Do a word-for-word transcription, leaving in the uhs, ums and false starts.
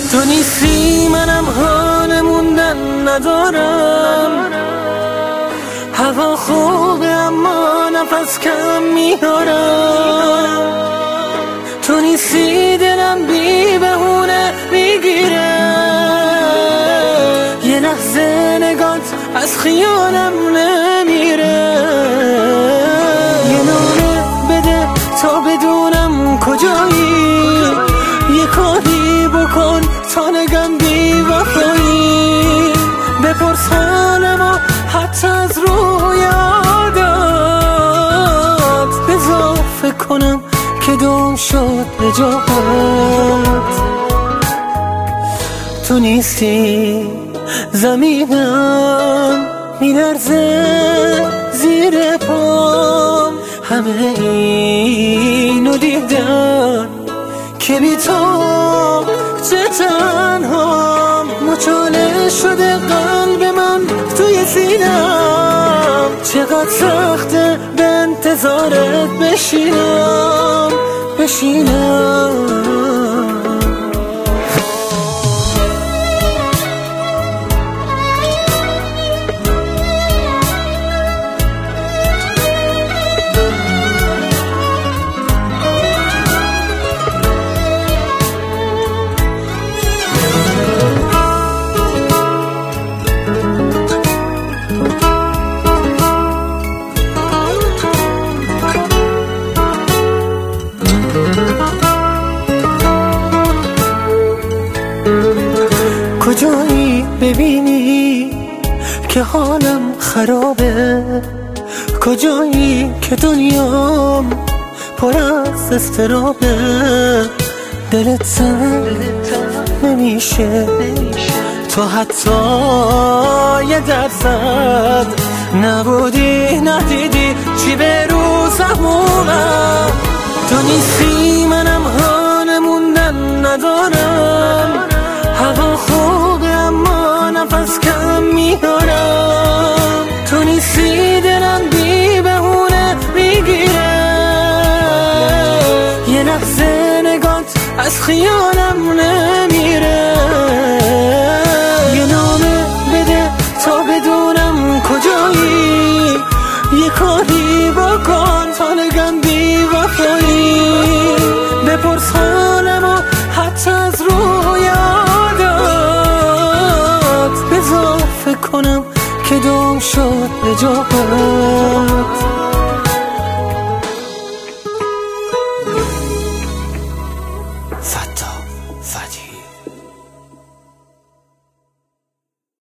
تو نیستی منم حال موندن ندارم، هوا خوبه اما نفس کم میارم. تو نیستی دلم بی بهونه میگیره، یه لحظه نگات از خیالم نمیره. یه نامه بده تا بدونم کجایی، یه کاری بکن تا نگم بی وفایی. بپرس حالمو حتی از روی عادت، بذار فکر کنم که دم شد نجات. تو نیستی زمینم میلرزه زیر پام، همه اینو دیدن که بی تو چه تنهام. مچاله شده قلب من توی سینم، چقدر سخته به انتظارت بشینم بشینم. کجایی ببینی که حالم خرابه، کجایی که دنیام پر از اضطرابه. دلت تنگ نمیشه تو حتی یه درصد نبودی ندیدی چی به رو سهمونم. تو نیستی منم حال موندن ندارم، هوا خوبه اما نفس کم میارم. تو نیستی دلم بی بهونه میگیره، یه لحظه نگات از خیالم نمیره. یه نامه بده تا بدونم کجایی، یه کاری بکن تا نگم بی وفایی. بپرس حالمو حتی از روی عادت، بذار فکر کنم که دم شد نجات. فتا